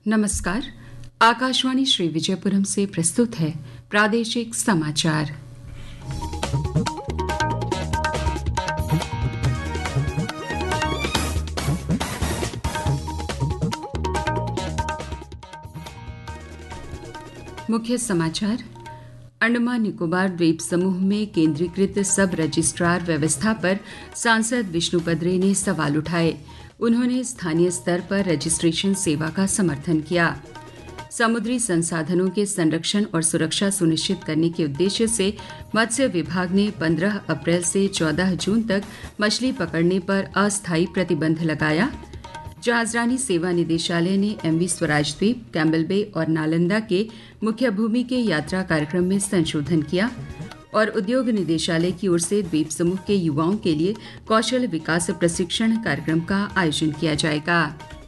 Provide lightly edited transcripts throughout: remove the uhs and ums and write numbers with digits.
नमस्कार। आकाशवाणी श्री विजयपुरम से प्रस्तुत है प्रादेशिक समाचार। मुख्य समाचार। अंडमान निकोबार द्वीप समूह में केंद्रीकृत सब रजिस्ट्रार व्यवस्था पर सांसद विष्णुपद रे ने सवाल उठाए। उन्होंने स्थानीय स्तर पर रजिस्ट्रेशन सेवा का समर्थन किया। समुद्री संसाधनों के संरक्षण और सुरक्षा सुनिश्चित करने के उद्देश्य से मत्स्य विभाग ने 15 अप्रैल से 14 जून तक मछली पकड़ने पर अस्थायी प्रतिबंध लगाया। जहाजरानी सेवा निदेशालय ने एमवी स्वराज द्वीप, कैम्बल बे और नालंदा के मुख्य भूमि के यात्रा कार्यक्रम में संशोधन किया। और उद्योग निदेशालय की ओर से द्वीप समूह के युवाओं के लिए कौशल विकास प्रशिक्षण कार्यक्रम का आयोजन किया जाएगा।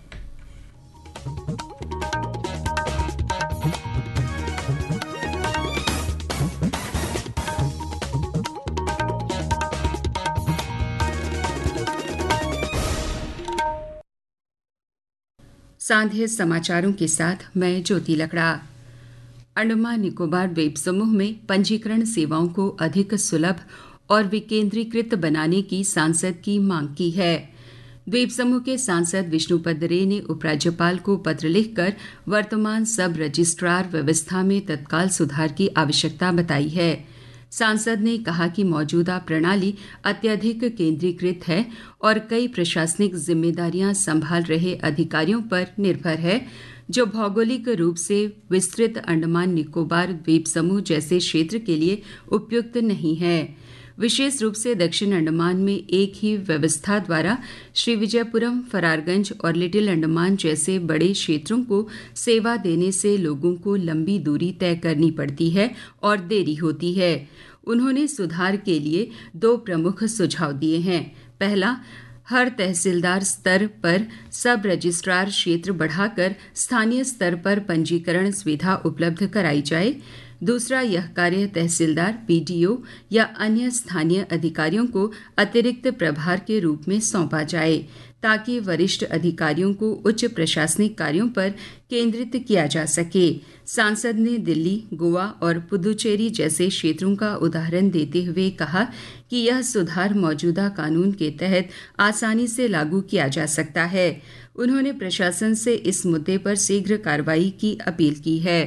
सांध्य समाचारों के साथ मैं ज्योति लकड़ा। अंडमान निकोबार द्वीप समूह में पंजीकरण सेवाओं को अधिक सुलभ और विकेंद्रीकृत बनाने की सांसद की मांग की है। द्वीप समूह के सांसद विष्णुपद रे ने उपराज्यपाल को पत्र लिखकर वर्तमान सब रजिस्ट्रार व्यवस्था में तत्काल सुधार की आवश्यकता बताई है। सांसद ने कहा कि मौजूदा प्रणाली अत्यधिक केंद्रीकृत है और कई प्रशासनिक जिम्मेदारियां संभाल रहे अधिकारियों पर निर्भर है, जो भौगोलिक रूप से विस्तृत अंडमान निकोबार द्वीप समूह जैसे क्षेत्र के लिए उपयुक्त नहीं है। विशेष रूप से दक्षिण अंडमान में एक ही व्यवस्था द्वारा श्रीविजयपुरम, फरारगंज और लिटिल अंडमान जैसे बड़े क्षेत्रों को सेवा देने से लोगों को लंबी दूरी तय करनी पड़ती है और देरी होती है। उन्होंने सुधार के लिए 2 प्रमुख सुझाव दिए हैं। पहला, हर तहसीलदार स्तर पर सब रजिस्ट्रार क्षेत्र बढ़ाकर स्थानीय स्तर पर पंजीकरण सुविधा उपलब्ध कराई जाए। दूसरा, यह कार्य तहसीलदार, पीडीओ या अन्य स्थानीय अधिकारियों को अतिरिक्त प्रभार के रूप में सौंपा जाए, ताकि वरिष्ठ अधिकारियों को उच्च प्रशासनिक कार्यों पर केंद्रित किया जा सके। सांसद ने दिल्ली, गोवा और पुदुचेरी जैसे क्षेत्रों का उदाहरण देते हुए कहा कि यह सुधार मौजूदा कानून के तहत आसानी से लागू किया जा सकता है। उन्होंने प्रशासन से इस मुद्दे पर शीघ्र कार्रवाई की अपील की है।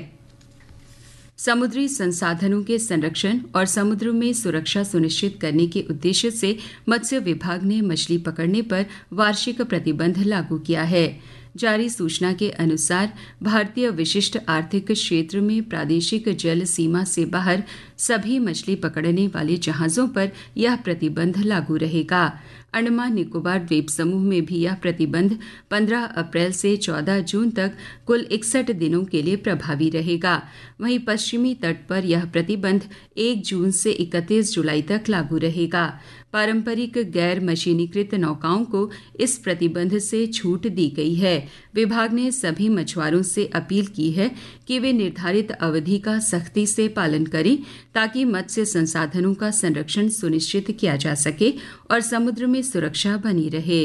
समुद्री संसाधनों के संरक्षण और समुद्र में सुरक्षा सुनिश्चित करने के उद्देश्य से मत्स्य विभाग ने मछली पकड़ने पर वार्षिक प्रतिबंध लागू किया है। जारी सूचना के अनुसार भारतीय विशिष्ट आर्थिक क्षेत्र में प्रादेशिक जल सीमा से बाहर सभी मछली पकड़ने वाले जहाज़ों पर यह प्रतिबंध लागू रहेगा। अंडमान निकोबार द्वीप समूह में भी यह प्रतिबंध 15 अप्रैल से 14 जून तक कुल 61 दिनों के लिए प्रभावी रहेगा। वहीं पश्चिमी तट पर यह प्रतिबंध 1 जून से 31 जुलाई तक लागू रहेगा। पारंपरिक गैर मशीनीकृत नौकाओं को इस प्रतिबंध से छूट दी गई है। विभाग ने सभी मछुआरों से अपील की है कि वे निर्धारित अवधि का सख्ती से पालन करें, ताकि मत्स्य संसाधनों का संरक्षण सुनिश्चित किया जा सके और समुद्र में सुरक्षा बनी रहे।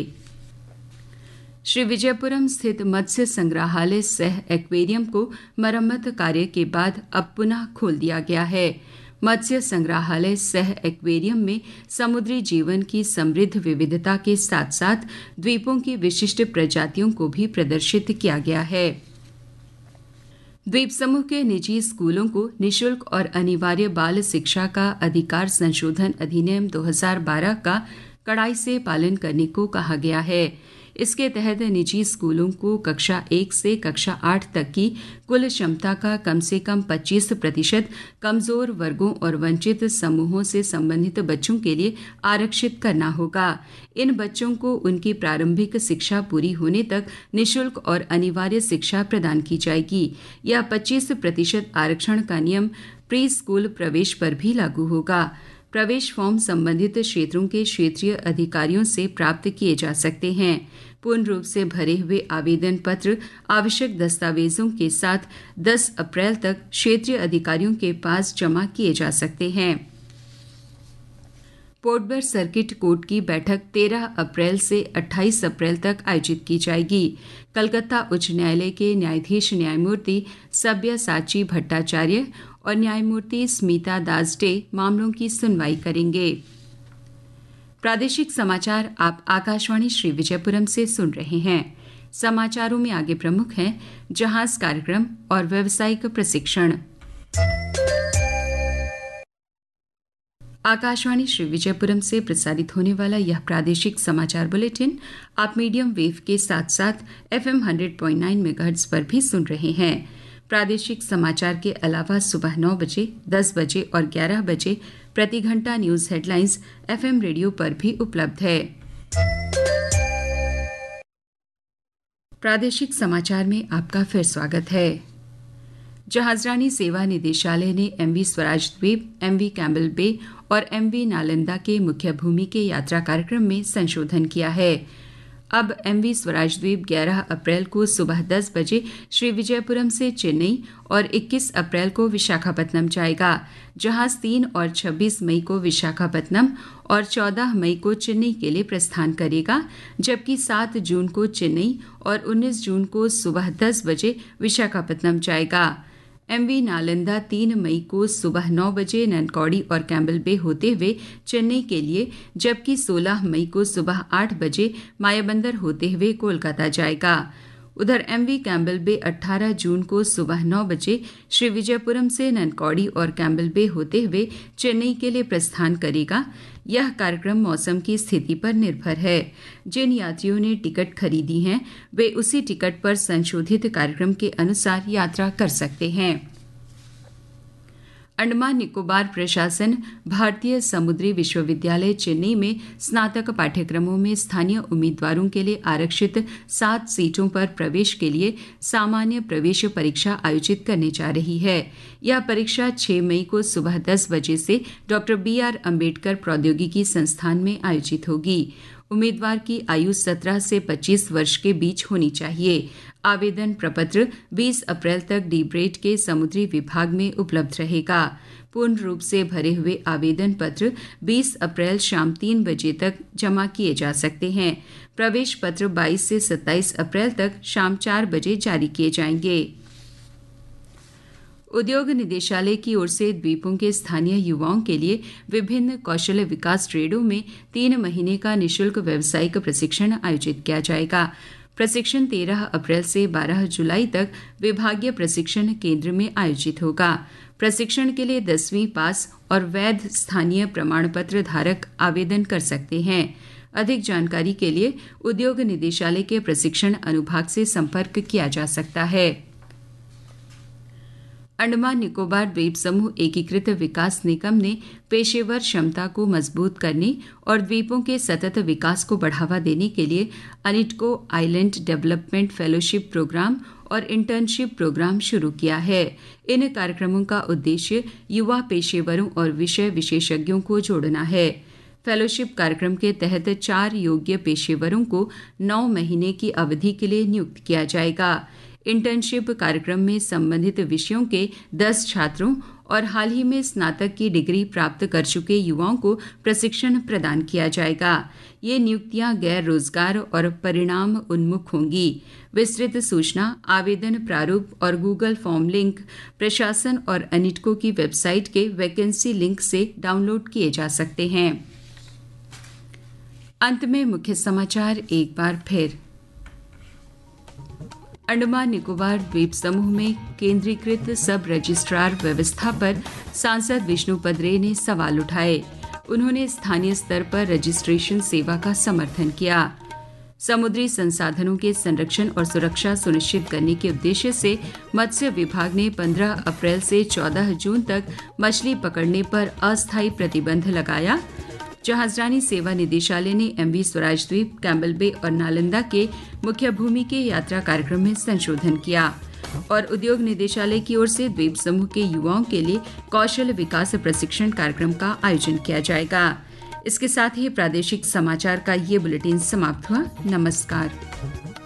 श्री विजयपुरम स्थित मत्स्य संग्रहालय सह एक्वेरियम को मरम्मत कार्य के बाद अब पुनः खोल दिया गया है। मत्स्य संग्रहालय सह एक्वेरियम में समुद्री जीवन की समृद्ध विविधता के साथ साथ द्वीपों की विशिष्ट प्रजातियों को भी प्रदर्शित किया गया है। द्वीप समूह के निजी स्कूलों को निःशुल्क और अनिवार्य बाल शिक्षा का अधिकार संशोधन अधिनियम 2012 का कड़ाई से पालन करने को कहा गया है। इसके तहत निजी स्कूलों को कक्षा 1 से कक्षा 8 तक की कुल क्षमता का कम से कम 25% कमजोर वर्गों और वंचित समूहों से संबंधित बच्चों के लिए आरक्षित करना होगा। इन बच्चों को उनकी प्रारंभिक शिक्षा पूरी होने तक निःशुल्क और अनिवार्य शिक्षा प्रदान की जाएगी। यह 25% आरक्षण का नियम प्री स्कूल प्रवेश पर भी लागू होगा। प्रवेश फॉर्म संबंधित क्षेत्रों के क्षेत्रीय अधिकारियों से प्राप्त किए जा सकते हैं। पूर्ण रूप से भरे हुए आवेदन पत्र आवश्यक दस्तावेजों के साथ 10 अप्रैल तक क्षेत्रीय अधिकारियों के पास जमा किए जा सकते हैं। पोर्टब्लेयर सर्किट कोर्ट की बैठक 13 अप्रैल से 28 अप्रैल तक आयोजित की जाएगी। कलकत्ता उच्च न्यायालय के न्यायाधीश न्यायमूर्ति सब्यसाची भट्टाचार्य और न्यायमूर्ति स्मिता दास डे मामलों की सुनवाई करेंगे। प्रादेशिक समाचार आप आकाशवाणी श्री विजयपुरम से सुन रहे हैं। समाचारों में आगे प्रमुख हैं जहाज कार्यक्रम और व्यावसायिक प्रशिक्षण। आकाशवाणी श्री विजयपुरम से प्रसारित होने वाला यह प्रादेशिक समाचार बुलेटिन आप मीडियम वेव के साथ साथ FM 100.9 मेगाहर्ट्ज पर भी सुन रहे हैं। प्रादेशिक समाचार के अलावा सुबह 9 बजे, 10 बजे और 11 बजे प्रति घंटा न्यूज हेडलाइंस FM रेडियो पर भी उपलब्ध है। प्रादेशिक समाचार में आपका फिर स्वागत है। जहाजरानी सेवा निदेशालय ने MV स्वराज द्वीप, MV कैम्बल बे और MV नालंदा के मुख्य भूमि के यात्रा कार्यक्रम में संशोधन किया है। अब MV स्वराज द्वीप 11 अप्रैल को सुबह 10 बजे श्री विजयपुरम से चेन्नई और 21 अप्रैल को विशाखापत्तनम जाएगा। जहाज 3 और 26 मई को विशाखापत्तनम और 14 मई को चेन्नई के लिए प्रस्थान करेगा, जबकि 7 जून को चेन्नई और 19 जून को सुबह 10 बजे विशाखापत्तनम जाएगा। MV नालंदा 3 मई को सुबह 9 बजे ननकौड़ी और कैम्बल बे होते हुए चेन्नई के लिए, जबकि 16 मई को सुबह 8 बजे मायाबंदर होते हुए कोलकाता जाएगा। उधर MV कैम्बल बे 18 जून को सुबह 9 बजे श्री विजयपुरम से ननकौड़ी और कैम्बल बे होते हुए चेन्नई के लिए प्रस्थान करेगा। यह कार्यक्रम मौसम की स्थिति पर निर्भर है। जिन यात्रियों ने टिकट खरीदी हैं, वे उसी टिकट पर संशोधित कार्यक्रम के अनुसार यात्रा कर सकते हैं। अंडमान निकोबार प्रशासन भारतीय समुद्री विश्वविद्यालय चेन्नई में स्नातक पाठ्यक्रमों में स्थानीय उम्मीदवारों के लिए आरक्षित 7 सीटों पर प्रवेश के लिए सामान्य प्रवेश परीक्षा आयोजित करने जा रही है। यह परीक्षा 6 मई को सुबह 10 बजे से डॉक्टर BR अम्बेडकर प्रौद्योगिकी संस्थान में आयोजित होगी। उम्मीदवार की आयु 17 से 25 वर्ष के बीच होनी चाहिए। आवेदन प्रपत्र 20 अप्रैल तक डीब्रेट के समुद्री विभाग में उपलब्ध रहेगा। पूर्ण रूप से भरे हुए आवेदन पत्र 20 अप्रैल शाम 3 बजे तक जमा किए जा सकते हैं। प्रवेश पत्र 22 से 27 अप्रैल तक शाम 4 बजे जारी किए जाएंगे। उद्योग निदेशालय की ओर से द्वीपों के स्थानीय युवाओं के लिए विभिन्न कौशल विकास ट्रेडों में 3 महीने का निःशुल्क व्यावसायिक प्रशिक्षण आयोजित किया जाएगा। प्रशिक्षण 13 अप्रैल से 12 जुलाई तक विभागीय प्रशिक्षण केंद्र में आयोजित होगा। प्रशिक्षण के लिए 10वीं पास और वैध स्थानीय प्रमाण पत्र धारक आवेदन कर सकते हैं। अधिक जानकारी के लिए उद्योग निदेशालय के प्रशिक्षण अनुभाग से संपर्क किया जा सकता है। अंडमान निकोबार द्वीप समूह एकीकृत विकास निगम ने पेशेवर क्षमता को मजबूत करने और द्वीपों के सतत विकास को बढ़ावा देने के लिए अनिटको आइलैंड डेवलपमेंट फेलोशिप प्रोग्राम और इंटर्नशिप प्रोग्राम शुरू किया है। इन कार्यक्रमों का उद्देश्य युवा पेशेवरों और विषय विशेषज्ञों को जोड़ना है। फेलोशिप कार्यक्रम के तहत 4 योग्य पेशेवरों को 9 महीने की अवधि के लिए नियुक्त किया जाएगा। इंटर्नशिप कार्यक्रम में संबंधित विषयों के 10 छात्रों और हाल ही में स्नातक की डिग्री प्राप्त कर चुके युवाओं को प्रशिक्षण प्रदान किया जाएगा। ये नियुक्तियां गैर रोजगार और परिणाम उन्मुख होंगी। विस्तृत सूचना, आवेदन प्रारूप और गूगल फॉर्म लिंक प्रशासन और अनिटको की वेबसाइट के वैकेंसी लिंक से डाउनलोड किए जा सकते हैं। अंत में मुख्य समाचार एक बार फिर। अंडमान निकोबार द्वीप समूह में केंद्रीकृत सब रजिस्ट्रार व्यवस्था पर सांसद विष्णुपद रे ने सवाल उठाए। उन्होंने स्थानीय स्तर पर रजिस्ट्रेशन सेवा का समर्थन किया। समुद्री संसाधनों के संरक्षण और सुरक्षा सुनिश्चित करने के उद्देश्य से मत्स्य विभाग ने 15 अप्रैल से 14 जून तक मछली पकड़ने पर अस्थायी प्रतिबंध लगाया। जहाजरानी सेवा निदेशालय ने MV स्वराज द्वीप, कैम्बल बे और नालंदा के मुख्य भूमि के यात्रा कार्यक्रम में संशोधन किया। और उद्योग निदेशालय की ओर से द्वीप समूह के युवाओं के लिए कौशल विकास प्रशिक्षण कार्यक्रम का आयोजन किया जाएगा। इसके साथ ही प्रादेशिक समाचार का ये बुलेटिन समाप्त हुआ। नमस्कार।